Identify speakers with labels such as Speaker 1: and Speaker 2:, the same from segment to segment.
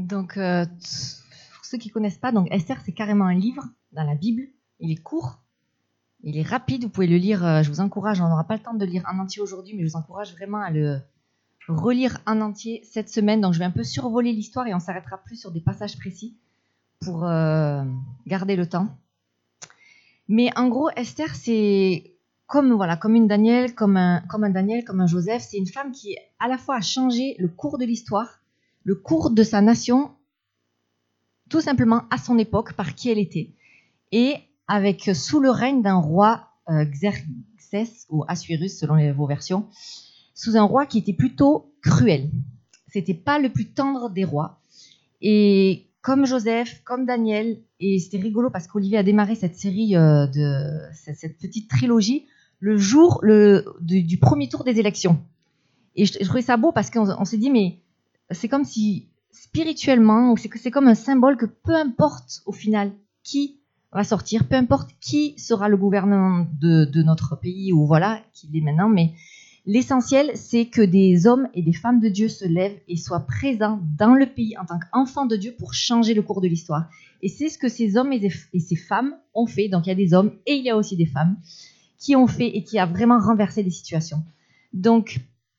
Speaker 1: Donc, pour ceux qui ne connaissent pas, donc Esther, c'est carrément un livre dans la Bible. Il est court, il est rapide, vous pouvez le lire, je vous encourage, on n'aura pas le temps de le lire en entier aujourd'hui, mais je vous encourage vraiment à le relire en entier cette semaine. Donc, je vais un peu survoler l'histoire et on s'arrêtera plus sur des passages précis pour garder le temps. Mais en gros, Esther, c'est comme une Daniel, comme un Daniel, comme un Joseph. C'est une femme qui, à la fois, a changé le cours de l'histoire, le cours de sa nation, tout simplement à son époque, par qui elle était. Et sous le règne d'un roi Xerxès ou Assuérus, selon vos versions, sous un roi qui était plutôt cruel. C'était pas le plus tendre des rois. Et comme Joseph, comme Daniel, et c'était rigolo parce qu'Olivier a démarré cette série cette petite trilogie le jour du premier tour des élections. Et je trouvais ça beau parce qu'on s'est dit, mais c'est comme si spirituellement, c'est comme un symbole que peu importe au final qui va sortir, peu importe qui sera le gouvernement de notre pays ou voilà, qu'il est maintenant, mais l'essentiel, c'est que des hommes et des femmes de Dieu se lèvent et soient présents dans le pays en tant qu'enfants de Dieu pour changer le cours de l'histoire. Et c'est ce que ces hommes et ces femmes ont fait. Donc il y a des hommes et il y a aussi des femmes qui ont fait et qui a vraiment renversé des situations. Donc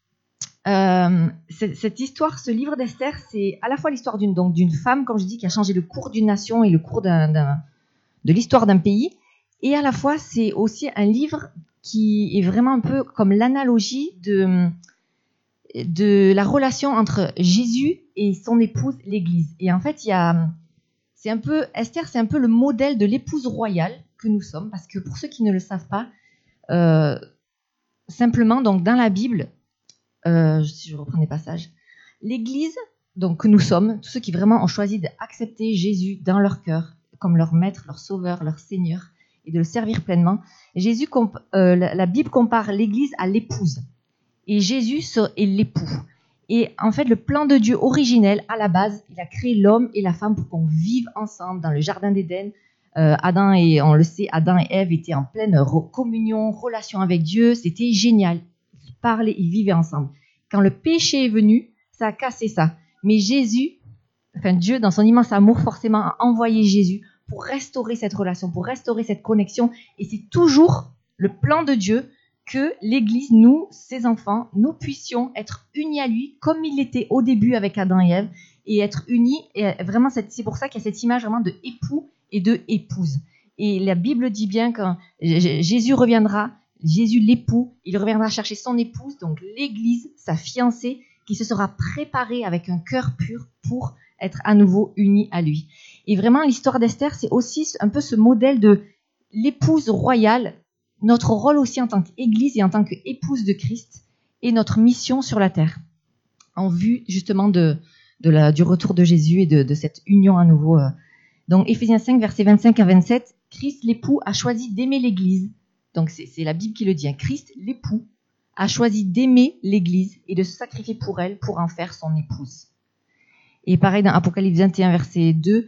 Speaker 1: cette histoire, ce livre d'Esther, c'est à la fois l'histoire d'une femme, comme je dis, qui a changé le cours d'une nation et le cours de l'histoire d'un pays. Et à la fois, c'est aussi un livre qui est vraiment un peu comme l'analogie de la relation entre Jésus et son épouse, l'Église. Et en fait, Esther, c'est un peu le modèle de l'épouse royale que nous sommes, parce que pour ceux qui ne le savent pas, simplement, donc dans la Bible, si je reprends des passages, l'Église, donc que nous sommes, tous ceux qui vraiment ont choisi d'accepter Jésus dans leur cœur, comme leur maître, leur sauveur, leur Seigneur, et de le servir pleinement. La Bible compare l'Église à l'épouse. Et Jésus est l'époux. Et en fait, le plan de Dieu originel, à la base, il a créé l'homme et la femme pour qu'on vive ensemble dans le jardin d'Éden. On le sait, Adam et Ève étaient en pleine communion, relation avec Dieu. C'était génial. Ils parlaient, ils vivaient ensemble. Quand le péché est venu, ça a cassé ça. Mais Dieu, dans son immense amour, forcément, a envoyé Jésus pour restaurer cette relation, pour restaurer cette connexion. Et c'est toujours le plan de Dieu que l'Église, nous, ses enfants, nous puissions être unis à lui comme il était au début avec Adam et Ève et être unis. Et vraiment, c'est pour ça qu'il y a cette image vraiment de époux et de épouse. Et la Bible dit bien que Jésus reviendra, Jésus l'époux, il reviendra chercher son épouse, donc l'Église, sa fiancée, qui se sera préparée avec un cœur pur pour être à nouveau unie à lui. Et vraiment, l'histoire d'Esther, c'est aussi un peu ce modèle de l'épouse royale, notre rôle aussi en tant qu'Église et en tant qu'épouse de Christ, et notre mission sur la terre, en vue justement du retour de Jésus et de cette union à nouveau. Donc, Éphésiens 5, versets 25 à 27, Christ, l'époux, a choisi d'aimer l'Église. Donc, c'est la Bible qui le dit. Hein. Christ, l'époux, a choisi d'aimer l'Église et de se sacrifier pour elle, pour en faire son épouse. Et pareil, dans Apocalypse 21, verset 2,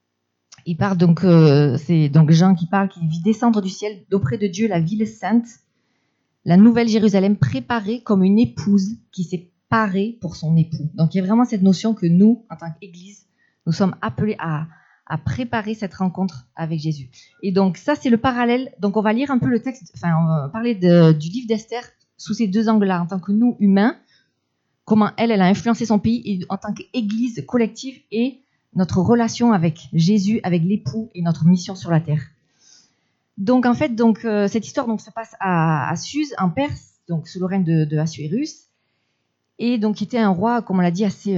Speaker 1: il parle c'est donc Jean qui parle, qui vit descendre du ciel d'auprès de Dieu la ville sainte, la nouvelle Jérusalem préparée comme une épouse qui s'est parée pour son époux. Donc il y a vraiment cette notion que nous, en tant qu'Église, nous sommes appelés à préparer cette rencontre avec Jésus. Et donc ça, c'est le parallèle. Donc on va lire un peu le texte, on va parler du livre d'Esther sous ces deux angles-là, en tant que nous, humains, comment elle a influencé son pays, et en tant qu'Église collective, et notre relation avec Jésus, avec l'époux, et notre mission sur la terre. Donc en fait, cette histoire se passe à Suse, en Perse, donc sous le règne de Assuérus, et donc qui était un roi, comme on l'a dit, assez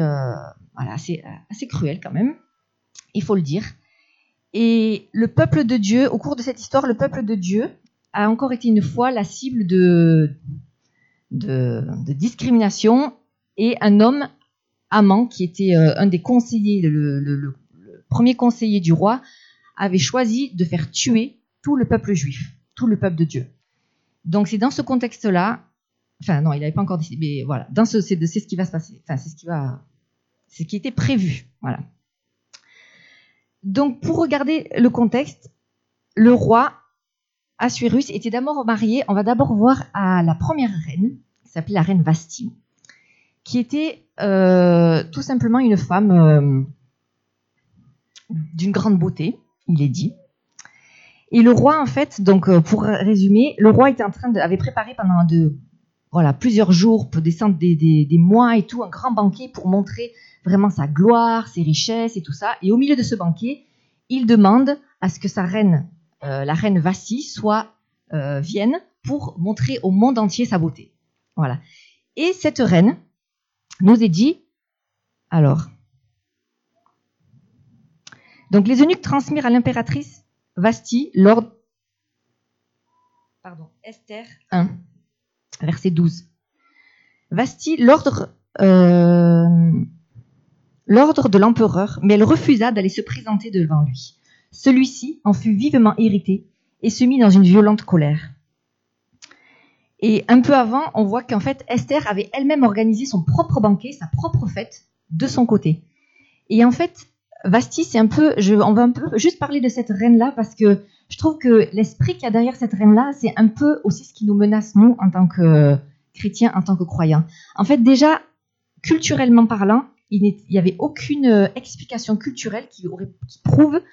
Speaker 1: cruel quand même, il faut le dire. Et le peuple de Dieu, au cours de cette histoire, le peuple de Dieu a encore été une fois la cible de discrimination, et un homme, Haman, qui était un des conseillers, le premier conseiller du roi, avait choisi de faire tuer tout le peuple juif, tout le peuple de Dieu. Donc c'est dans ce contexte-là, il n'avait pas encore décidé, mais voilà, c'est ce qui va se passer, c'est ce qui était prévu, voilà. Donc pour regarder le contexte, le roi Assuérus était d'abord marié, on va d'abord voir à la première reine, qui s'appelait la reine Vasti, qui était tout simplement une femme d'une grande beauté, il est dit. Et le roi, en fait, donc pour résumer, le roi était avait préparé pendant plusieurs jours, des mois et tout, un grand banquet pour montrer vraiment sa gloire, ses richesses et tout ça. Et au milieu de ce banquet, il demande à ce que sa reine, la reine Vasti, vienne pour montrer au monde entier sa beauté. Voilà. Et cette reine nous est dit, alors, donc les eunuques transmirent à l'impératrice Vasti l'ordre, Esther 1, verset 12. Vasti l'ordre de l'empereur, mais elle refusa d'aller se présenter devant lui. Celui-ci en fut vivement irrité et se mit dans une violente colère. Et un peu avant, on voit qu'en fait, Esther avait elle-même organisé son propre banquet, sa propre fête, de son côté. Et en fait, Vasti, on va un peu juste parler de cette reine-là, parce que je trouve que l'esprit qu'il y a derrière cette reine-là, c'est un peu aussi ce qui nous menace, nous, en tant que chrétiens, en tant que croyants. En fait, déjà, culturellement parlant, il n'y avait aucune explication culturelle qui prouve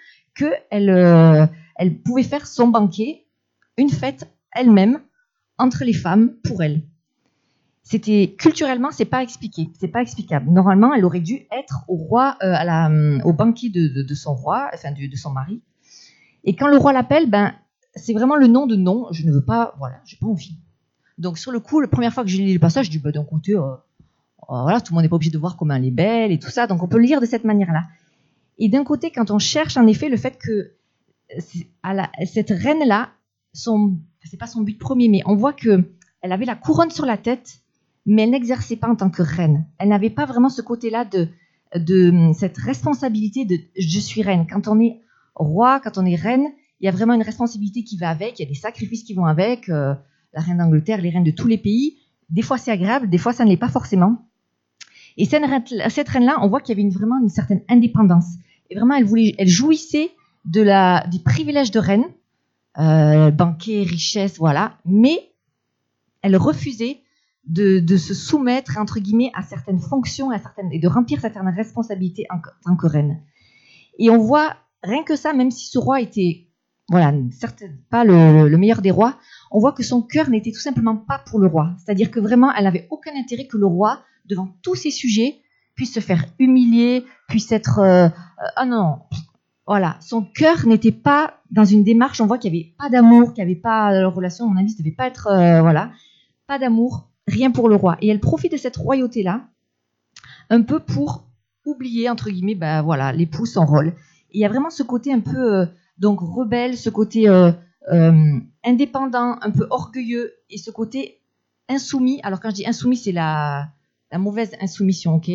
Speaker 1: qu'elle pouvait faire son banquet, une fête elle-même, entre les femmes, pour elle. Culturellement, c'est pas explicable. Normalement, elle aurait dû être au banquet de son roi, enfin de son mari. Et quand le roi l'appelle, c'est vraiment le nom de non. Je ne veux pas, j'ai pas envie. Donc sur le coup, la première fois que j'ai lu le passage, je dis d'un côté, tout le monde n'est pas obligé de voir comment elle est belle et tout ça. Donc on peut le lire de cette manière-là. Et d'un côté, quand on cherche en effet le fait que cette reine-là, c'est pas son but premier, mais on voit que elle avait la couronne sur la tête, mais elle n'exerçait pas en tant que reine. Elle n'avait pas vraiment ce côté-là de cette responsabilité de je suis reine. Quand on est roi, quand on est reine, il y a vraiment une responsabilité qui va avec, il y a des sacrifices qui vont avec, la reine d'Angleterre, les reines de tous les pays. Des fois c'est agréable, des fois ça ne l'est pas forcément. Et cette reine-là, on voit qu'il y avait vraiment une certaine indépendance. Et vraiment, elle jouissait du privilège de reine, banquet, richesse, voilà, mais elle refusait de se soumettre, entre guillemets, à certaines fonctions et de remplir certaines responsabilités en tant que reine. Et on voit, rien que ça, même si ce roi était, certes pas le meilleur des rois, on voit que son cœur n'était tout simplement pas pour le roi. C'est-à-dire que vraiment, elle n'avait aucun intérêt que le roi, devant tous ses sujets, puisse se faire humilier, puisse être... Voilà, son cœur n'était pas dans une démarche, on voit qu'il n'y avait pas d'amour, qu'il n'y avait pas de relation, à mon avis, ça ne devait pas être... pas d'amour, rien pour le roi. Et elle profite de cette royauté-là, un peu pour oublier, entre guillemets, l'époux, son rôle. Et il y a vraiment ce côté un peu rebelle, ce côté indépendant, un peu orgueilleux, et ce côté insoumis. Alors quand je dis insoumis, c'est la mauvaise insoumission, ok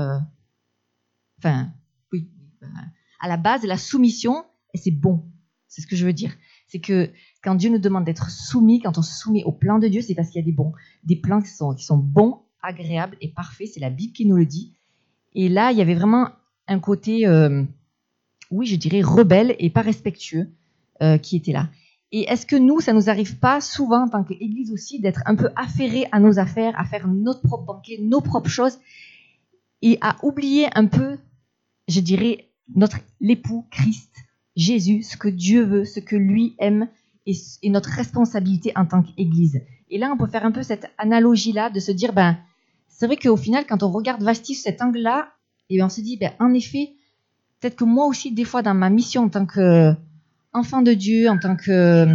Speaker 1: oui. À la base, la soumission, et c'est bon. C'est ce que je veux dire. C'est que quand Dieu nous demande d'être soumis, quand on se soumet au plan de Dieu, c'est parce qu'il y a des plans qui sont bons, agréables et parfaits. C'est la Bible qui nous le dit. Et là, il y avait vraiment un côté, je dirais, rebelle et pas respectueux qui était là. Et est-ce que nous, ça nous arrive pas souvent, en tant qu'Église aussi, d'être un peu affairés à nos affaires, à faire notre propre banquet, nos propres choses, et à oublier un peu, je dirais, l'époux, Christ, Jésus, ce que Dieu veut, ce que lui aime, et notre responsabilité en tant qu'Église. Et là, on peut faire un peu cette analogie-là, de se dire, c'est vrai qu'au final, quand on regarde Vasti sous cet angle-là, on se dit, en effet, peut-être que moi aussi, des fois, dans ma mission en tant qu'enfant de Dieu, en tant que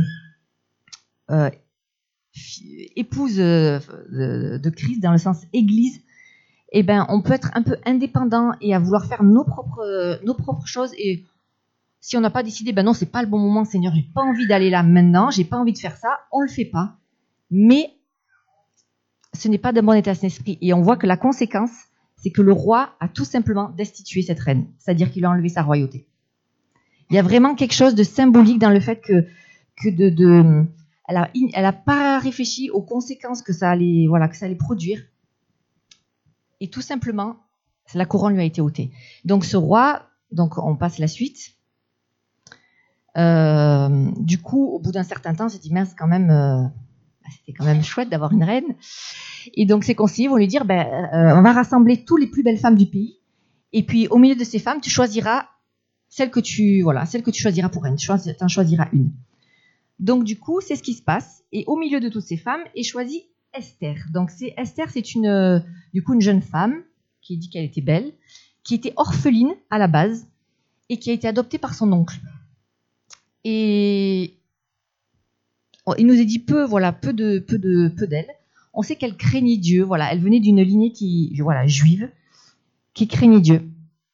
Speaker 1: épouse de Christ, dans le sens Église, on peut être un peu indépendant et à vouloir faire nos propres choses. Et si on n'a pas décidé, non, c'est pas le bon moment, Seigneur, j'ai pas envie d'aller là maintenant, j'ai pas envie de faire ça, on le fait pas. Mais ce n'est pas d'un bon état d'esprit. Et on voit que la conséquence, c'est que le roi a tout simplement destitué cette reine, c'est-à-dire qu'il a enlevé sa royauté. Il y a vraiment quelque chose de symbolique dans le fait elle a pas réfléchi aux conséquences que ça allait produire. Et tout simplement, la couronne lui a été ôtée. Donc ce roi, on passe la suite. Du coup, au bout d'un certain temps, on s'est dit, mince, quand même, c'était quand même chouette d'avoir une reine. Et donc ses conseillers vont lui dire, on va rassembler toutes les plus belles femmes du pays. Et puis au milieu de ces femmes, tu choisiras celle que tu choisiras pour reine. Tu en choisiras une. Donc du coup, c'est ce qui se passe. Et au milieu de toutes ces femmes est choisie Esther. Donc Esther, c'est une jeune femme qui dit qu'elle était belle, qui était orpheline à la base et qui a été adoptée par son oncle. Et il nous est dit peu d'elle. On sait qu'elle craignait Dieu. Voilà, elle venait d'une lignée juive, qui craignait Dieu.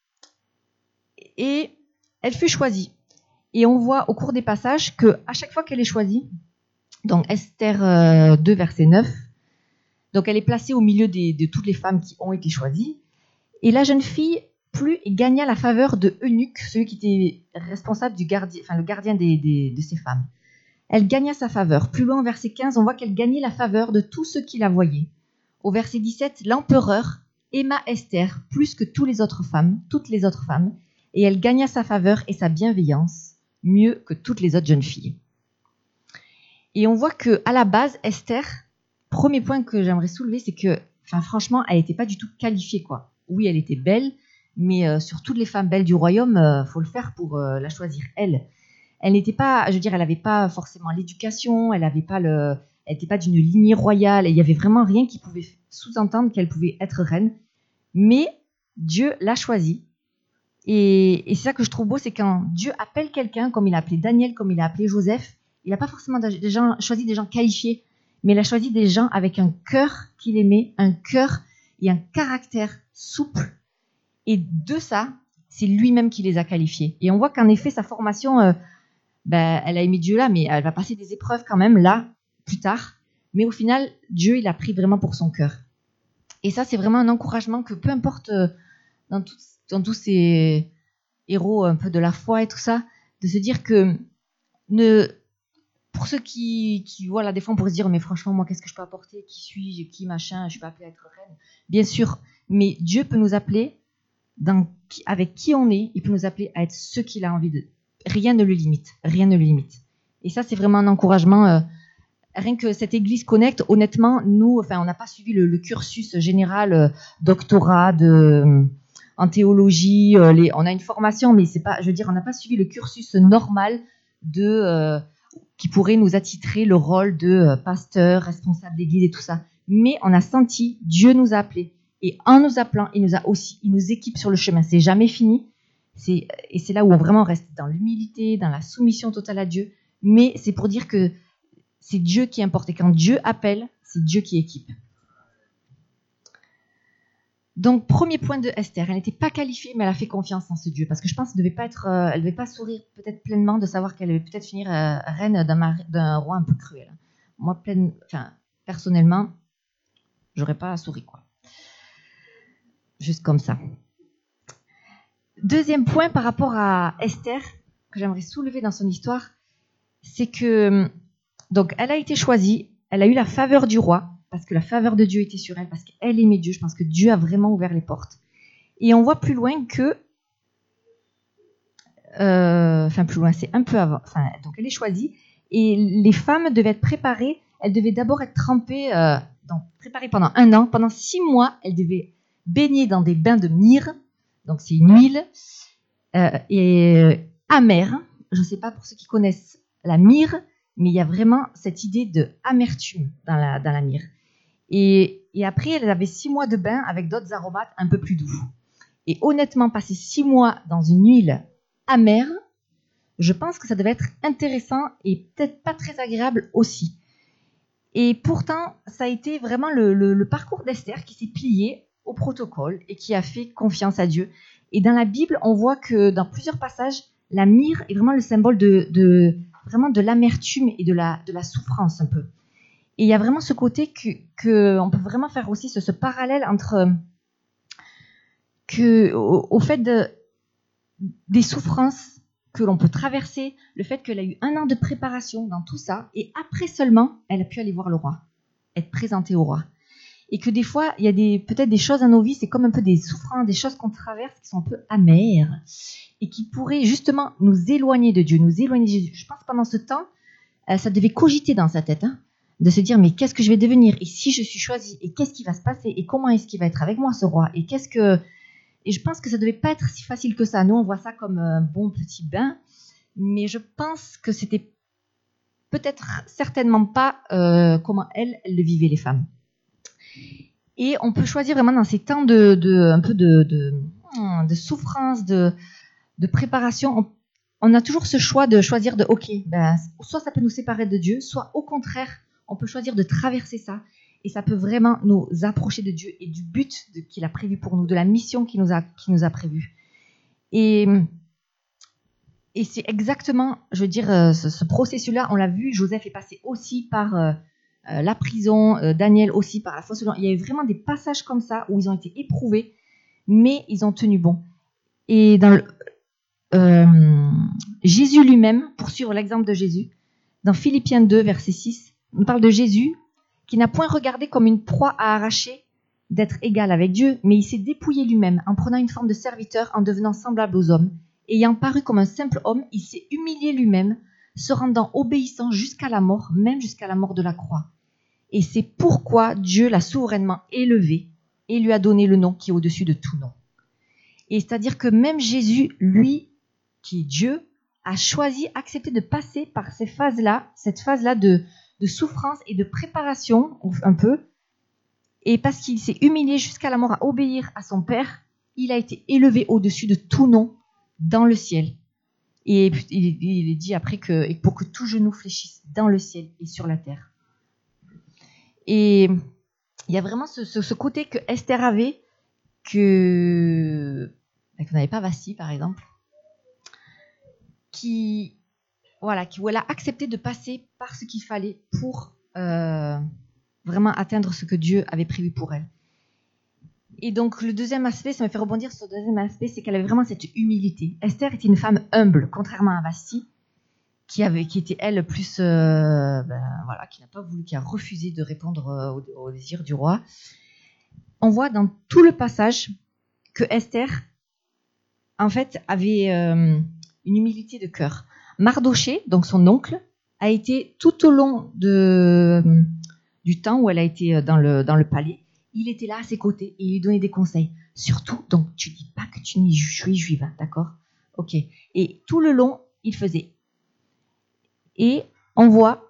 Speaker 1: Et elle fut choisie. Et on voit au cours des passages qu'à chaque fois qu'elle est choisie, donc Esther 2, verset 9, donc elle est placée au milieu de toutes les femmes qui ont été choisies. Et la jeune fille plut et gagna la faveur de Eunuque, celui qui était responsable le gardien de ces femmes. Elle gagna sa faveur. Plus loin, au verset 15, on voit qu'elle gagnait la faveur de tous ceux qui la voyaient. Au verset 17, l'empereur aima Esther plus que toutes les autres femmes, et elle gagna sa faveur et sa bienveillance mieux que toutes les autres jeunes filles. Et on voit qu'à la base, Esther, premier point que j'aimerais soulever, c'est que, franchement, elle n'était pas du tout qualifiée, quoi. Oui, elle était belle, mais sur toutes les femmes belles du royaume, faut le faire pour la choisir, elle. Elle n'était pas, elle n'avait pas forcément l'éducation, elle n'était pas d'une lignée royale, et il n'y avait vraiment rien qui pouvait sous-entendre qu'elle pouvait être reine. Mais Dieu l'a choisie. Et c'est ça que je trouve beau, c'est quand Dieu appelle quelqu'un, comme il a appelé Daniel, comme il a appelé Joseph, il n'a pas forcément choisi des gens qualifiés, mais il a choisi des gens avec un cœur qu'il aimait, un cœur et un caractère souple. Et de ça, c'est lui-même qui les a qualifiés. Et on voit qu'en effet, sa formation, elle a aimé Dieu là, mais elle va passer des épreuves quand même là, plus tard. Mais au final, Dieu, il a pris vraiment pour son cœur. Et ça, c'est vraiment un encouragement que peu importe dans tous ces héros un peu de la foi et tout ça, de se dire que pour ceux qui voilà, des fois on pourrait se dire mais franchement moi qu'est-ce que je peux apporter, qui suis-je, qui machin, je suis pas appelée à être reine, bien sûr, mais Dieu peut nous appeler avec qui on est, il peut nous appeler à être ce qu'il a envie de. Rien ne le limite. Et ça c'est vraiment un encouragement. Rien que cette église Connect, honnêtement, nous, on n'a pas suivi le cursus général, doctorat en théologie. On a une formation, mais c'est pas, on n'a pas suivi le cursus normal qui pourrait nous attitrer le rôle de pasteur, responsable d'église et tout ça. Mais on a senti, Dieu nous a appelés. Et en nous appelant, il nous équipe sur le chemin. C'est jamais fini. Et c'est là où on vraiment reste dans l'humilité, dans la soumission totale à Dieu. Mais c'est pour dire que c'est Dieu qui importe. Et quand Dieu appelle, c'est Dieu qui équipe. Donc, premier point de Esther. Elle n'était pas qualifiée, mais elle a fait confiance en ce Dieu. Parce que je pense qu'elle ne devait pas sourire peut-être pleinement de savoir qu'elle allait peut-être finir reine d'un roi un peu cruel. Moi, personnellement, j'aurais pas souri, quoi. Juste comme ça. Deuxième point par rapport à Esther, que j'aimerais soulever dans son histoire, c'est que donc elle a été choisie, elle a eu la faveur du roi, parce que la faveur de Dieu était sur elle, parce qu'elle aimait Dieu. Je pense que Dieu a vraiment ouvert les portes. Et on voit plus loin que, plus loin, c'est un peu avant. Donc elle est choisie, et les femmes devaient être préparées. Elles devaient d'abord être trempées, préparées pendant 1 an. Pendant 6 mois, elles devaient baigner dans des bains de myrrhe. Donc c'est une huile et amère. Je ne sais pas pour ceux qui connaissent la myrrhe, mais il y a vraiment cette idée de amertume dans la myrrhe. Et après, elles avaient 6 mois de bain avec d'autres aromates un peu plus doux. Et honnêtement, passer 6 mois dans une huile amère, je pense que ça devait être intéressant et peut-être pas très agréable aussi. Et pourtant, ça a été vraiment le parcours d'Esther qui s'est plié au protocole et qui a fait confiance à Dieu. Et dans la Bible, on voit que dans plusieurs passages, la myrrhe est vraiment le symbole vraiment de l'amertume et de la souffrance un peu. Et il y a vraiment ce côté que on peut vraiment faire aussi ce parallèle entre au fait des souffrances que l'on peut traverser, le fait qu'elle a eu 1 an de préparation dans tout ça, et après seulement, elle a pu aller voir le roi, être présentée au roi. Et que des fois, il y a peut-être des choses dans nos vies, c'est comme un peu des souffrances, des choses qu'on traverse qui sont un peu amères, et qui pourraient justement nous éloigner de Dieu, nous éloigner de Jésus. Je pense que pendant ce temps, ça devait cogiter dans sa tête, de se dire, mais qu'est-ce que je vais devenir? Et si je suis choisie? Et qu'est-ce qui va se passer? Et comment est-ce qu'il va être avec moi, ce roi? Et Et je pense que ça ne devait pas être si facile que ça. Nous, on voit ça comme un bon petit bain, mais je pense que c'était peut-être certainement pas comment elles le vivaient, les femmes. Et on peut choisir vraiment dans ces temps un peu de souffrance, de préparation. On a toujours ce choix de choisir de ok, ben, soit ça peut nous séparer de Dieu, soit au contraire, on peut choisir de traverser ça. Et ça peut vraiment nous approcher de Dieu et du but qu'il a prévu pour nous, de la mission qu'il nous a prévue. Et c'est exactement, je veux dire, ce processus-là, on l'a vu, Joseph est passé aussi par la prison, Daniel aussi par la fosse. Il y a eu vraiment des passages comme ça où ils ont été éprouvés, mais ils ont tenu bon. Et dans Jésus lui-même, pour suivre l'exemple de Jésus, dans Philippiens 2, verset 6, on parle de Jésus qui n'a point regardé comme une proie à arracher d'être égal avec Dieu, mais il s'est dépouillé lui-même en prenant une forme de serviteur, en devenant semblable aux hommes. Ayant paru comme un simple homme, il s'est humilié lui-même, se rendant obéissant jusqu'à la mort, même jusqu'à la mort de la croix. Et c'est pourquoi Dieu l'a souverainement élevé et lui a donné le nom qui est au-dessus de tout nom. Et c'est-à-dire que même Jésus, lui, qui est Dieu, a choisi, accepté de passer par cette phase-là de souffrance et de préparation, un peu. Et parce qu'il s'est humilié jusqu'à la mort à obéir à son Père, il a été élevé au-dessus de tout nom dans le ciel. Et il est dit après que pour que tout genou fléchisse dans le ciel et sur la terre. Et il y a vraiment ce côté que Esther avait, qu'on n'avait pas Vasti, par exemple, où elle a accepté de passer par ce qu'il fallait pour vraiment atteindre ce que Dieu avait prévu pour elle. Et donc, le deuxième aspect, ça me fait rebondir sur le deuxième aspect, c'est qu'elle avait vraiment cette humilité. Esther était une femme humble, contrairement à Vasti, qui était elle plus, qui n'a pas voulu, qui a refusé de répondre au désir du roi. On voit dans tout le passage que Esther, en fait, avait une humilité de cœur. Mardoché, donc son oncle, a été tout au long du temps où elle a été dans le palais, il était là à ses côtés et il lui donnait des conseils. Surtout, donc, tu dis pas que tu es juive, d'accord ? Ok. Et tout le long, il faisait. Et on voit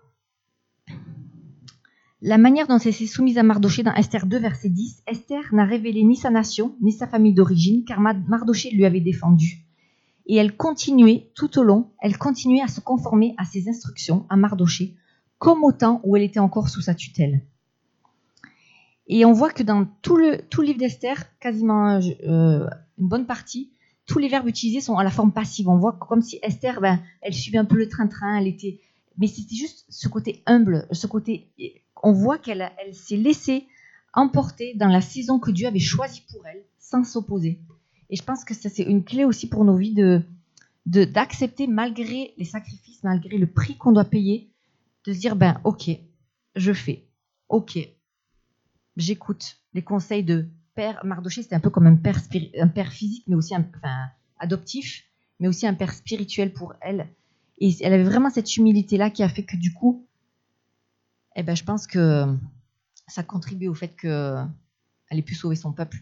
Speaker 1: la manière dont elle s'est soumise à Mardoché dans Esther 2, verset 10. Esther n'a révélé ni sa nation, ni sa famille d'origine, car Mardoché lui avait défendu. Et elle continuait, tout au long, à se conformer à ses instructions, à Mardoché, comme au temps où elle était encore sous sa tutelle. Et on voit que dans tout le livre d'Esther, quasiment une bonne partie, tous les verbes utilisés sont à la forme passive. On voit comme si Esther, elle suivait un peu le train-train, mais c'était juste ce côté humble, ce côté. On voit qu'elle s'est laissée emporter dans la saison que Dieu avait choisie pour elle, sans s'opposer. Et je pense que ça, c'est une clé aussi pour nos vies d'accepter, malgré les sacrifices, malgré le prix qu'on doit payer, de se dire, ok, je fais, ok, j'écoute les conseils de père. Mardoché, c'était un peu comme un père physique, mais aussi adoptif, mais aussi un père spirituel pour elle. Et elle avait vraiment cette humilité-là qui a fait que du coup, je pense que ça contribue au fait qu'elle ait pu sauver son peuple.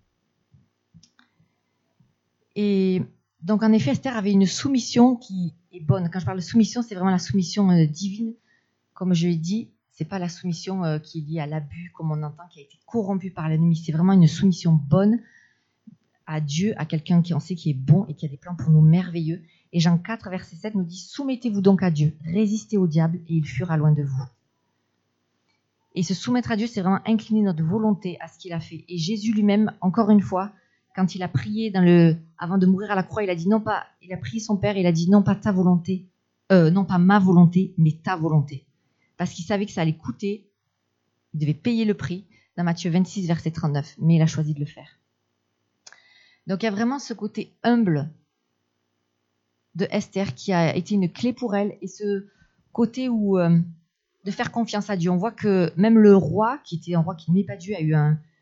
Speaker 1: Et donc, en effet, Esther avait une soumission qui est bonne. Quand je parle de soumission, c'est vraiment la soumission divine. Comme je l'ai dit, c'est pas la soumission qui est liée à l'abus, comme on entend, qui a été corrompue par l'ennemi. C'est vraiment une soumission bonne à Dieu, à quelqu'un qui en sait qui est bon et qui a des plans pour nous merveilleux. Et Jean 4, verset 7 nous dit « Soumettez-vous donc à Dieu, résistez au diable et il fuira loin de vous. » Et se soumettre à Dieu, c'est vraiment incliner notre volonté à ce qu'il a fait. Et Jésus lui-même, encore une fois, quand il a prié avant de mourir à la croix, il a prié son Père, il a dit non pas ta volonté, non pas ma volonté, mais ta volonté. Parce qu'il savait que ça allait coûter, il devait payer le prix, dans Matthieu 26, verset 39, mais il a choisi de le faire. Donc il y a vraiment ce côté humble de Esther qui a été une clé pour elle, et ce côté où de faire confiance à Dieu. On voit que même le roi, qui était un roi qui n'aimait pas Dieu, a eu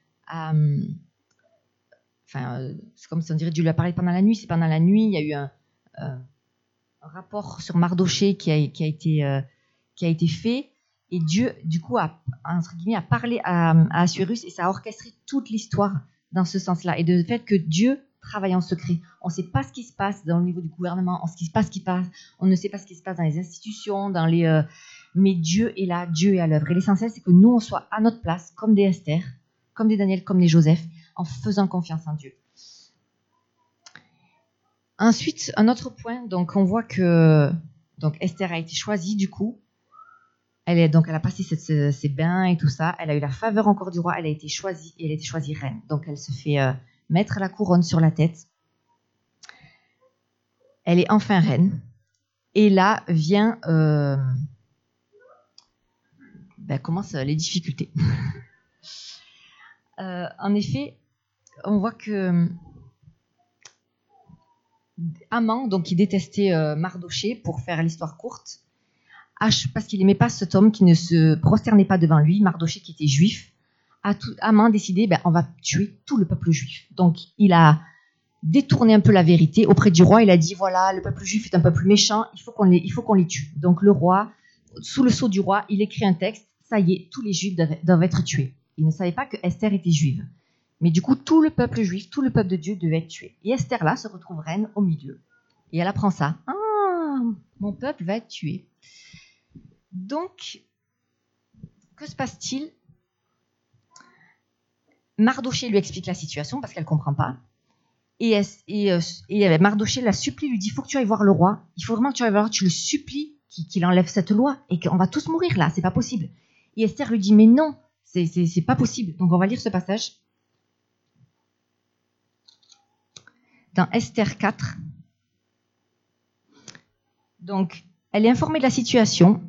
Speaker 1: c'est comme si on dirait Dieu lui a parlé pendant la nuit. C'est pendant la nuit, il y a eu un rapport sur Mardoché qui a été fait, et Dieu, du coup, a parlé à Assuérus, et ça a orchestré toute l'histoire dans ce sens-là, et de fait que Dieu travaille en secret. On ne sait pas ce qui se passe dans le niveau du gouvernement, on ne sait pas ce qui passe, on ne sait pas ce qui se passe dans les institutions, mais Dieu est là, Dieu est à l'œuvre. Et l'essentiel, c'est que nous, on soit à notre place, comme des Esther, comme des Daniel, comme des Joseph, en faisant confiance en Dieu. Ensuite, un autre point, donc on voit que Esther a été choisie du coup. Elle a passé ses bains et tout ça. Elle a eu la faveur encore du roi. Elle a été choisie et elle a été choisie reine. Donc elle se fait mettre la couronne sur la tête. Elle est enfin reine. Et là vient commencent les difficultés. En effet, on voit que Haman, donc qui détestait Mardochée, pour faire l'histoire courte, parce qu'il n'aimait pas cet homme qui ne se prosternait pas devant lui, Mardochée qui était juif, Haman a décidé, on va tuer tout le peuple juif. Donc il a détourné un peu la vérité auprès du roi. Il a dit, voilà, le peuple juif est un peuple méchant, il faut qu'on les tue. Donc le roi, sous le sceau du roi, il écrit un texte, ça y est, tous les juifs doivent être tués. Il ne savait pas que Esther était juive. Mais du coup, tout le peuple juif, tout le peuple de Dieu devait être tué. Et Esther, là, se retrouve reine au milieu. Et elle apprend ça. Ah, mon peuple va être tué. Donc, que se passe-t-il ? Mardochée lui explique la situation parce qu'elle ne comprend pas. Et Mardochée la supplie, lui dit, il faut que tu ailles voir le roi. Il faut vraiment que tu ailles voir, tu le supplies qu'il enlève cette loi et qu'on va tous mourir là, c'est pas possible. Et Esther lui dit, mais non, c'est pas possible. Donc, on va lire ce passage. Dans Esther 4. Donc, elle est informée de la situation.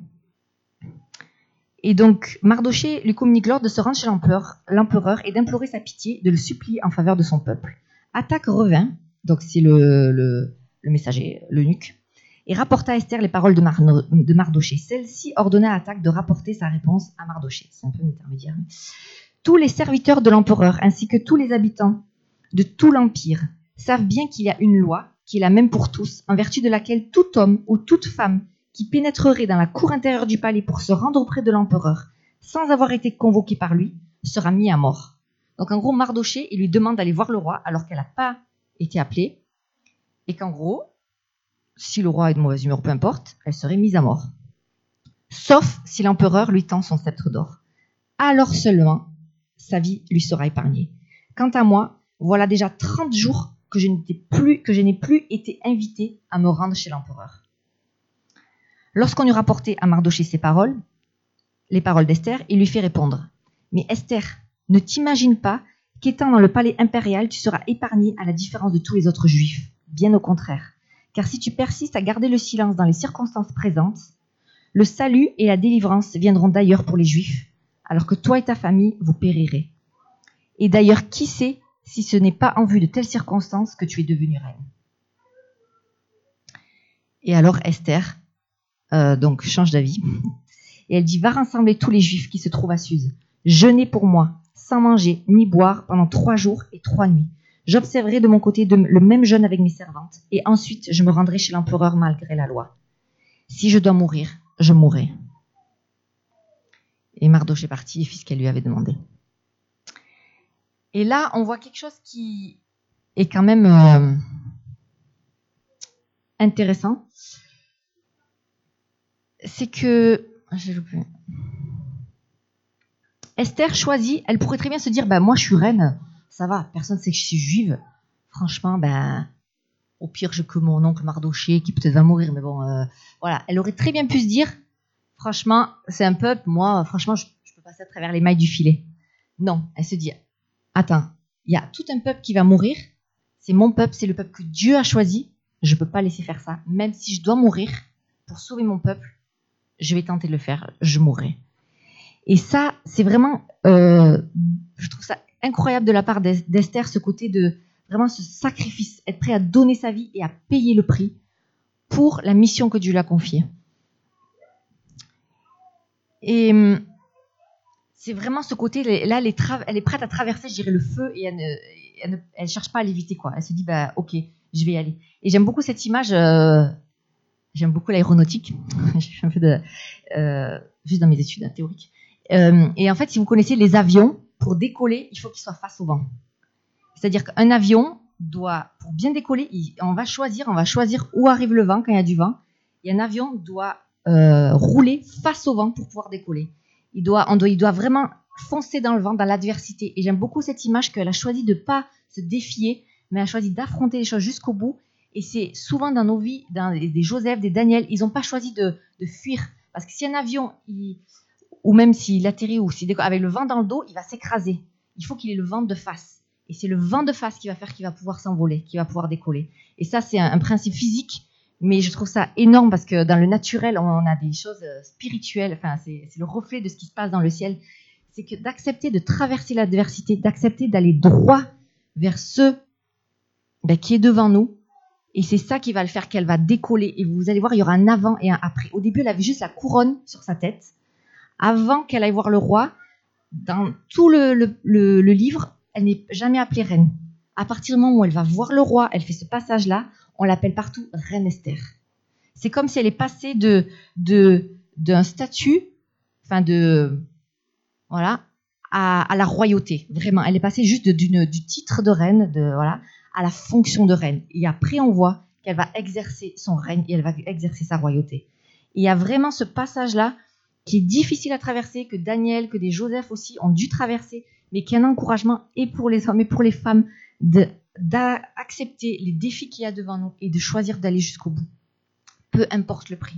Speaker 1: Et donc, Mardochée lui communique l'ordre de se rendre chez l'empereur et d'implorer sa pitié, de le supplier en faveur de son peuple. Attaque revint, donc c'est le messager, l'eunuque, et rapporta à Esther les paroles de Mardochée. Celle-ci ordonna à Attaque de rapporter sa réponse à Mardochée. C'est un peu un intermédiaire. Tous les serviteurs de l'empereur, ainsi que tous les habitants de tout l'empire, savent bien qu'il y a une loi, qui est la même pour tous, en vertu de laquelle tout homme ou toute femme qui pénétrerait dans la cour intérieure du palais pour se rendre auprès de l'empereur, sans avoir été convoqué par lui, sera mis à mort. Donc en gros, Mardochée, il lui demande d'aller voir le roi alors qu'elle n'a pas été appelée, et qu'en gros, si le roi est de mauvaise humeur, peu importe, elle serait mise à mort. Sauf si l'empereur lui tend son sceptre d'or. Alors seulement, sa vie lui sera épargnée. Quant à moi, voilà déjà 30 jours que je n'ai plus été invitée à me rendre chez l'empereur. Lorsqu'on eut rapporté à Mardochée ces paroles, les paroles d'Esther, il lui fait répondre. Mais Esther, ne t'imagine pas qu'étant dans le palais impérial, tu seras épargnée à la différence de tous les autres juifs. Bien au contraire. Car si tu persistes à garder le silence dans les circonstances présentes, le salut et la délivrance viendront d'ailleurs pour les juifs, alors que toi et ta famille, vous périrez. Et d'ailleurs, qui sait si ce n'est pas en vue de telles circonstances que tu es devenue reine. Et alors Esther donc change d'avis. Et elle dit, va rassembler tous les juifs qui se trouvent à Suse. Jeûnez pour moi, sans manger ni boire pendant 3 jours et 3 nuits. J'observerai de mon côté le même jeûne avec mes servantes. Et ensuite, je me rendrai chez l'empereur malgré la loi. Si je dois mourir, je mourrai. Et Mardochée est parti et fit ce qu'elle lui avait demandé. Et là, on voit quelque chose qui est quand même intéressant. C'est que Esther choisit, elle pourrait très bien se dire, moi je suis reine, ça va, personne ne sait que je suis juive. Franchement, au pire, j'ai que mon oncle Mardochée qui peut-être va mourir, mais bon, voilà. Elle aurait très bien pu se dire, franchement, c'est un peuple, moi, franchement, je peux passer à travers les mailles du filet. Non, elle se dit, attends, il y a tout un peuple qui va mourir, c'est mon peuple, c'est le peuple que Dieu a choisi, je ne peux pas laisser faire ça, même si je dois mourir pour sauver mon peuple, je vais tenter de le faire, je mourrai. Et ça, c'est vraiment, je trouve ça incroyable de la part d'Esther, ce côté de vraiment ce sacrifice, être prêt à donner sa vie et à payer le prix pour la mission que Dieu lui a confiée. Et c'est vraiment ce côté, là, elle est prête à traverser, je dirais, le feu et elle ne cherche pas à l'éviter, quoi. Elle se dit, ok, je vais y aller. Et j'aime beaucoup cette image. J'aime beaucoup l'aéronautique. J'ai fait un peu juste dans mes études théoriques. Et en fait, si vous connaissez les avions, pour décoller, il faut qu'ils soient face au vent. C'est-à-dire qu'un avion doit, pour bien décoller, on va choisir où arrive le vent quand il y a du vent. Et un avion doit rouler face au vent pour pouvoir décoller. Il doit vraiment foncer dans le vent, dans l'adversité. Et j'aime beaucoup cette image qu'elle a choisi de ne pas se défier, mais elle a choisi d'affronter les choses jusqu'au bout. Et c'est souvent dans nos vies, dans des Joseph, des Daniel, ils n'ont pas choisi de fuir. Parce que si un avion, ou même s'il atterrit ou s'il décolle avec le vent dans le dos, il va s'écraser. Il faut qu'il ait le vent de face. Et c'est le vent de face qui va faire qu'il va pouvoir s'envoler, qui va pouvoir décoller. Et ça, c'est un principe physique, mais je trouve ça énorme parce que dans le naturel, on a des choses spirituelles. Enfin, c'est le reflet de ce qui se passe dans le ciel. C'est que d'accepter de traverser l'adversité, d'accepter d'aller droit vers ce qui est devant nous. Et c'est ça qui va le faire qu'elle va décoller. Et vous allez voir, il y aura un avant et un après. Au début, elle avait juste la couronne sur sa tête. Avant qu'elle aille voir le roi, dans tout le livre, elle n'est jamais appelée reine. À partir du moment où elle va voir le roi, elle fait ce passage-là, on l'appelle partout reine Esther. C'est comme si elle est passée d'un statut, à la royauté. Vraiment, elle est passée juste du titre de reine, à la fonction de reine. Et après, on voit qu'elle va exercer son règne et elle va exercer sa royauté. Et il y a vraiment ce passage-là qui est difficile à traverser, que Daniel, que des Joseph aussi ont dû traverser, mais qui est un encouragement et pour les hommes et pour les femmes d'accepter les défis qu'il y a devant nous et de choisir d'aller jusqu'au bout, peu importe le prix.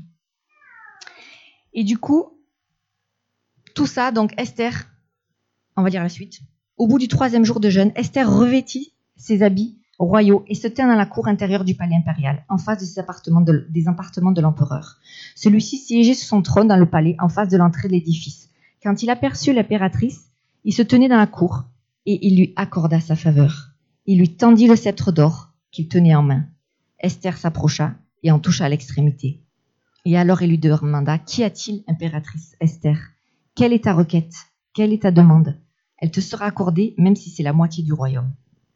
Speaker 1: Et du coup, tout ça, donc Esther, on va dire la suite. Au bout du 3e jour de jeûne, Esther revêtit ses habits royaux et se tint dans la cour intérieure du palais impérial, en face des appartements de l'empereur. Celui-ci siégeait sur son trône dans le palais, en face de l'entrée de l'édifice. Quand il aperçut l'impératrice, il se tenait dans la cour et il lui accorda sa faveur. Il lui tendit le sceptre d'or qu'il tenait en main. Esther s'approcha et en toucha à l'extrémité. Et alors il lui demanda « Qu'y a-t-il, impératrice Esther ? Quelle est ta requête ? Quelle est ta demande ? Elle te sera accordée, même si c'est la moitié du royaume. »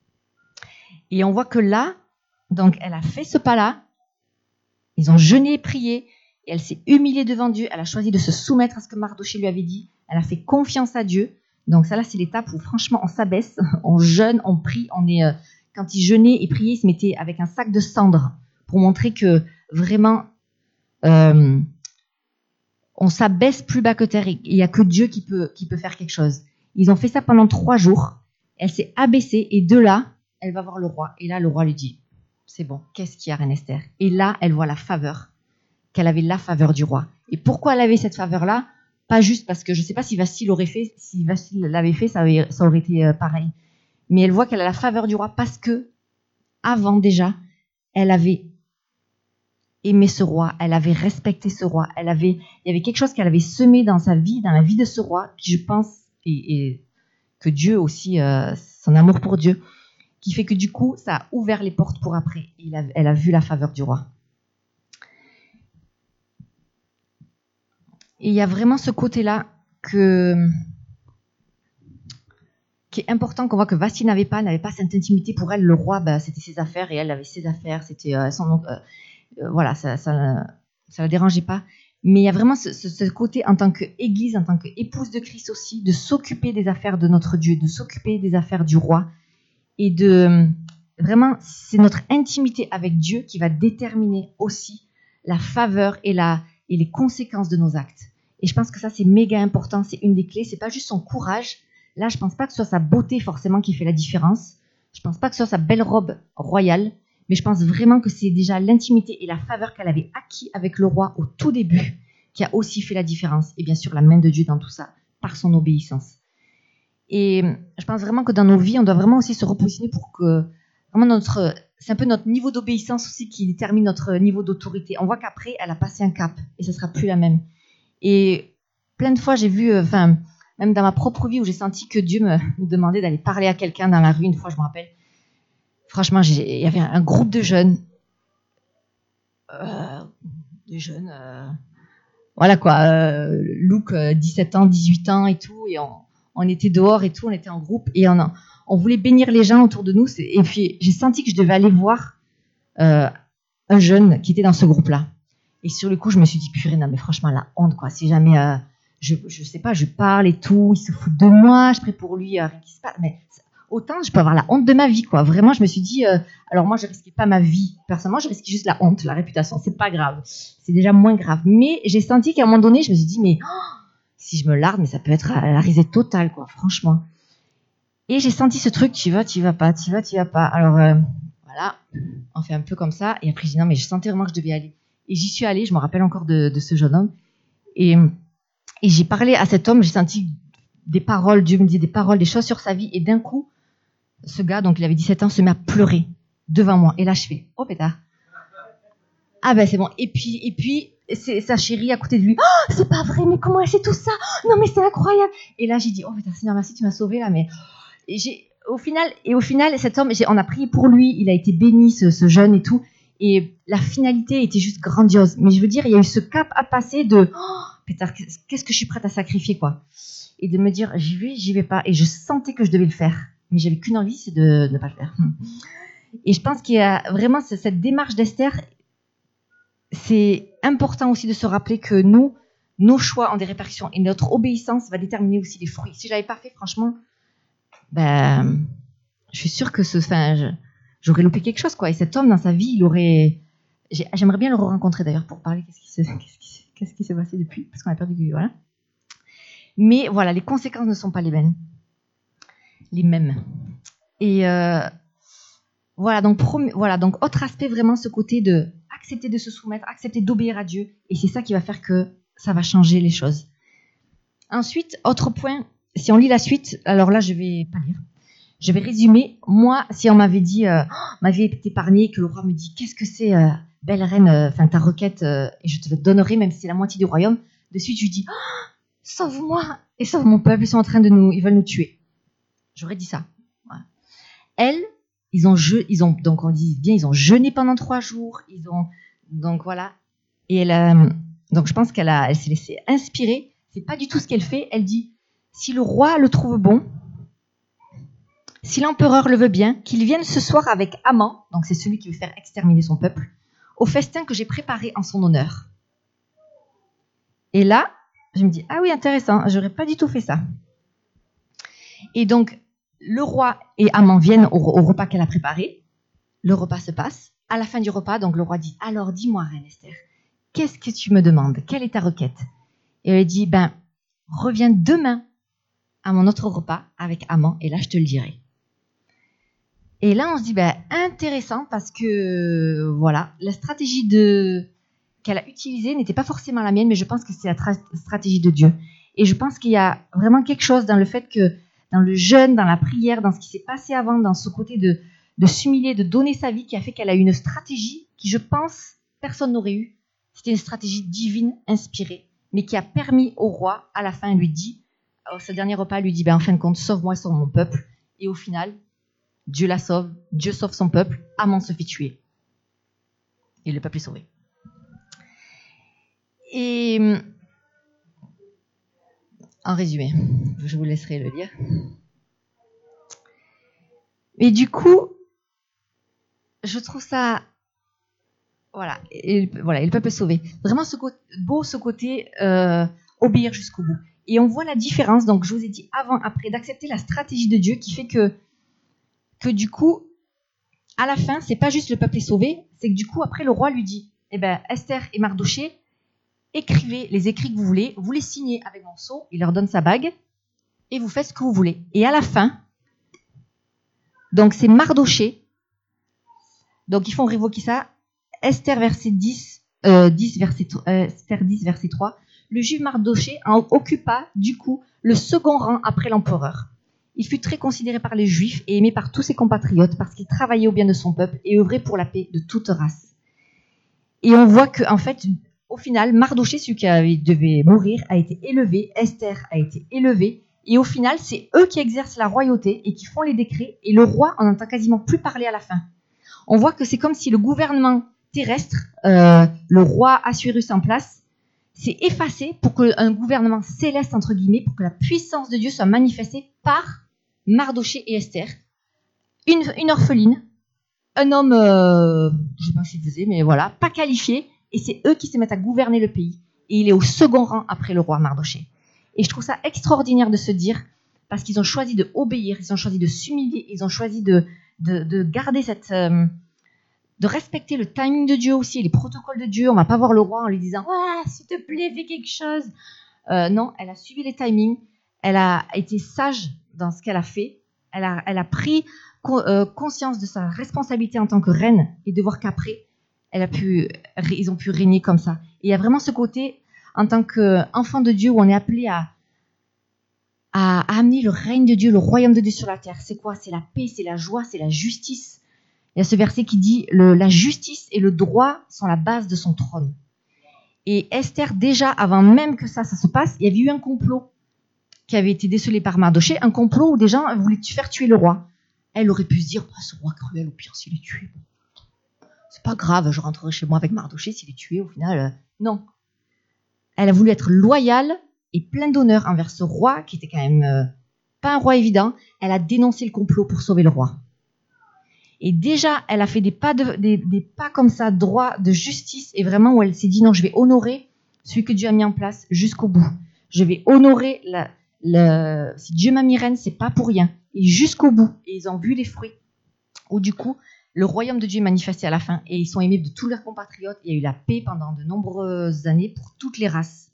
Speaker 1: Et on voit que là, donc elle a fait ce pas-là, ils ont jeûné et prié, et elle s'est humiliée devant Dieu, elle a choisi de se soumettre à ce que Mardochée lui avait dit, elle a fait confiance à Dieu. Donc ça là, c'est l'étape où franchement on s'abaisse, on jeûne, on prie, quand ils jeûnaient et priaient, ils se mettaient avec un sac de cendres pour montrer que vraiment on s'abaisse plus bas que terre et il n'y a que Dieu qui peut faire quelque chose. Ils ont fait ça pendant 3 jours, elle s'est abaissée et de là, elle va voir le roi. Et là, le roi lui dit, c'est bon, qu'est-ce qu'il y a, reine Esther ? Et là, elle voit la faveur, qu'elle avait la faveur du roi. Et pourquoi elle avait cette faveur-là ? Pas juste parce que je ne sais pas si Vasti l'aurait fait, si Vasti l'avait fait, ça aurait été pareil. Mais elle voit qu'elle a la faveur du roi parce que, avant déjà, elle avait aimé ce roi, elle avait respecté ce roi, il y avait quelque chose qu'elle avait semé dans sa vie, dans la vie de ce roi, qui je pense, et que Dieu aussi, son amour pour Dieu, qui fait que du coup, ça a ouvert les portes pour après. Elle a vu la faveur du roi. Et il y a vraiment ce côté-là qui est important, qu'on voit que Vasti n'avait pas cette intimité. Pour elle, le roi, c'était ses affaires et elle avait ses affaires. C'était voilà, ça la dérangeait pas. Mais il y a vraiment ce côté en tant qu'église, en tant qu'épouse de Christ aussi, de s'occuper des affaires de notre Dieu, de s'occuper des affaires du roi. Et vraiment, c'est notre intimité avec Dieu qui va déterminer aussi la faveur et les conséquences de nos actes. Et je pense que ça, c'est méga important, c'est une des clés. C'est pas juste son courage. Là, je pense pas que ce soit sa beauté forcément qui fait la différence. Je pense pas que ce soit sa belle robe royale. Mais je pense vraiment que c'est déjà l'intimité et la faveur qu'elle avait acquis avec le roi au tout début qui a aussi fait la différence. Et bien sûr, la main de Dieu dans tout ça, par son obéissance. Et je pense vraiment que dans nos vies, on doit vraiment aussi se repositionner pour que vraiment c'est un peu notre niveau d'obéissance aussi qui détermine notre niveau d'autorité. On voit qu'après, elle a passé un cap et ce sera plus la même. Et plein de fois, j'ai vu, même dans ma propre vie, où j'ai senti que Dieu me demandait d'aller parler à quelqu'un dans la rue. Une fois, je me rappelle, franchement, il y avait un groupe de jeunes, voilà quoi, Luc, 17 ans, 18 ans et tout, et on était dehors et tout, on était en groupe et on voulait bénir les gens autour de nous. Et puis j'ai senti que je devais aller voir un jeune qui était dans ce groupe-là. Et sur le coup, je me suis dit, purée, non mais franchement, la honte quoi. Si jamais, je sais pas, je parle et tout, il se fout de moi, je prie pour lui, rien qui se passe. Mais autant je peux avoir la honte de ma vie, quoi. Vraiment, je me suis dit, alors moi, je risquais pas ma vie. Personnellement, je risquais juste la honte, la réputation. C'est pas grave. C'est déjà moins grave. Mais j'ai senti qu'à un moment donné, je me suis dit, mais si je me larde, mais ça peut être à la risée totale, quoi, franchement. Et j'ai senti ce truc, tu vas pas. Alors, voilà, on fait un peu comme ça. Et après, j'ai dit, non, mais je sentais vraiment que je devais y aller. Et j'y suis allée, je me rappelle encore de ce jeune homme. Et j'ai parlé à cet homme, j'ai senti des paroles, Dieu me dit des paroles, des choses sur sa vie. Et d'un coup, ce gars, donc il avait 17 ans, se met à pleurer devant moi. Et là, je fais, oh pétard. Ah ben c'est bon. Et puis c'est sa chérie à côté de lui. Oh, c'est pas vrai, mais comment elle sait tout ça? Non, mais c'est incroyable. Et là, j'ai dit, oh putain, Seigneur, merci, tu m'as sauvé là. Mais au final, cet homme, on a prié pour lui. Il a été béni, ce jeune et tout. Et la finalité était juste grandiose. Mais je veux dire, il y a eu ce cap à passer de, oh, putain, qu'est-ce que je suis prête à sacrifier, quoi. Et de me dire, j'y vais pas. Et je sentais que je devais le faire. Mais j'avais qu'une envie, c'est de ne pas le faire. Et je pense qu'il y a vraiment cette démarche d'Esther. C'est important aussi de se rappeler que nos choix ont des répercussions et notre obéissance va déterminer aussi les fruits. Si j'avais pas fait, franchement, je suis sûre que j'aurais loupé quelque chose, quoi. Et cet homme, dans sa vie, j'aimerais bien le rencontrer d'ailleurs pour parler qu'est-ce qui s'est passé depuis, parce qu'on a perdu, voilà. Mais voilà, les conséquences ne sont pas les mêmes. Et voilà, donc autre aspect, vraiment ce côté de accepter de se soumettre, accepter d'obéir à Dieu, et c'est ça qui va faire que ça va changer les choses. Ensuite, autre point, si on lit la suite, alors là je vais pas lire, je vais résumer. Moi, si on m'avait dit, ma vie est épargnée, que le roi me dit, qu'est-ce que c'est, belle reine, ta requête, et je te le donnerai, même si c'est la moitié du royaume, de suite je lui dis, sauve-moi et sauve mon peuple, ils veulent nous tuer. J'aurais dit ça. Voilà. Elle, ils ont donc on dit bien, ils ont jeûné pendant 3 jours, donc voilà. Et donc je pense elle s'est laissée inspirer. C'est pas du tout ce qu'elle fait. Elle dit, si le roi le trouve bon, si l'empereur le veut bien, qu'il vienne ce soir avec Haman, donc c'est celui qui veut faire exterminer son peuple, au festin que j'ai préparé en son honneur. Et là, je me dis, ah oui, intéressant, j'aurais pas du tout fait ça. Et donc, le roi et Haman viennent au repas qu'elle a préparé. Le repas se passe. À la fin du repas, donc le roi dit, alors dis-moi, reine Esther, qu'est-ce que tu me demandes? Quelle est ta requête? Et elle dit, reviens demain à mon autre repas avec Haman, et là, je te le dirai. Et là, on se dit, intéressant, parce que, voilà, la stratégie qu'elle a utilisée n'était pas forcément la mienne, mais je pense que c'est la stratégie de Dieu. Et je pense qu'il y a vraiment quelque chose dans le fait que, dans le jeûne, dans la prière, dans ce qui s'est passé avant, dans ce côté de s'humilier, de donner sa vie, qui a fait qu'elle a eu une stratégie qui, je pense, personne n'aurait eu. C'était une stratégie divine, inspirée, mais qui a permis au roi, à la fin, lui dit, ce dernier repas, lui dit, en fin de compte, sauve-moi, sauve mon peuple. Et au final, Dieu la sauve, Dieu sauve son peuple, Haman se fait tuer. Et le peuple est sauvé. Et en résumé, je vous laisserai le lire. Et du coup, je trouve ça... Voilà, et le peuple est sauvé. Vraiment ce côté obéir jusqu'au bout. Et on voit la différence, donc je vous ai dit avant, après, d'accepter la stratégie de Dieu qui fait que du coup, à la fin, c'est pas juste le peuple est sauvé, c'est que du coup, après, le roi lui dit, Esther et Mardoché, écrivez les écrits que vous les signez avec mon sceau, il leur donne sa bague, et vous faites ce que vous voulez. Et à la fin, donc c'est Mardoché, donc ils font révoquer ça, Esther verset 10, Esther 10 verset 3, le juif Mardoché occupa du coup le second rang après l'empereur. Il fut très considéré par les Juifs et aimé par tous ses compatriotes parce qu'il travaillait au bien de son peuple et œuvrait pour la paix de toute race. Et on voit qu'en fait, au final, Mardoché, celui qui devait mourir, a été élevé, Esther a été élevée, et au final, c'est eux qui exercent la royauté et qui font les décrets, et le roi en entend quasiment plus parler à la fin. On voit que c'est comme si le gouvernement terrestre, le roi Assuérus en place, s'est effacé pour qu'un gouvernement céleste, entre guillemets, pour que la puissance de Dieu soit manifestée par Mardoché et Esther, une orpheline, un homme, je ne sais pas s'il faisait, mais voilà, pas qualifié, et c'est eux qui se mettent à gouverner le pays. Et il est au second rang après le roi Mardoché. Et je trouve ça extraordinaire de se dire, parce qu'ils ont choisi de obéir, ils ont choisi de s'humilier, ils ont choisi de garder de respecter le timing de Dieu aussi, les protocoles de Dieu. On va pas voir le roi en lui disant s'il te plaît, fais quelque chose. Non, elle a suivi les timings, elle a été sage dans ce qu'elle a fait, elle a pris conscience de sa responsabilité en tant que reine et de voir qu'après, ils ont pu régner comme ça. Et il y a vraiment ce côté, en tant qu'enfant de Dieu, où on est appelé à amener le règne de Dieu, le royaume de Dieu sur la terre. C'est quoi? C'est la paix, c'est la joie, c'est la justice. Il y a ce verset qui dit la justice et le droit sont la base de son trône. Et Esther, déjà, avant même que ça se passe, il y avait eu un complot qui avait été décelé par Mardoché, un complot où des gens voulaient faire tuer le roi. Elle aurait pu se dire, ce roi cruel, au pire, s'il est tué, c'est pas grave, je rentrerai chez moi avec Mardoché, s'il est tué, au final, non. Elle a voulu être loyale et pleine d'honneur envers ce roi, qui était quand même pas un roi évident. Elle a dénoncé le complot pour sauver le roi. Et déjà, elle a fait des pas comme ça, droits de justice, et vraiment où elle s'est dit, non, je vais honorer celui que Dieu a mis en place jusqu'au bout. Je vais honorer, si Dieu m'a mis reine, c'est pas pour rien. Et jusqu'au bout. Et ils ont vu les fruits. Où du coup, le royaume de Dieu est manifesté à la fin, et ils sont aimés de tous leurs compatriotes. Il y a eu la paix pendant de nombreuses années pour toutes les races.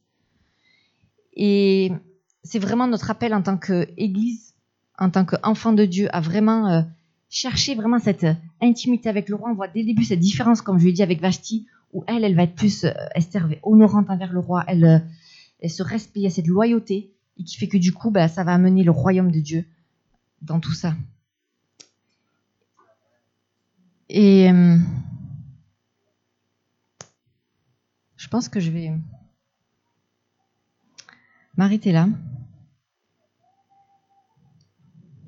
Speaker 1: Et c'est vraiment notre appel en tant qu'Église, en tant qu'enfant de Dieu, à vraiment chercher vraiment cette intimité avec le roi. On voit dès le début cette différence, comme je l'ai dit avec Vashti, où elle va être plus Esther, honorante envers le roi. Elle se respecte, il y a cette loyauté, et qui fait que du coup, ça va amener le royaume de Dieu dans tout ça. Et je pense que je vais m'arrêter là.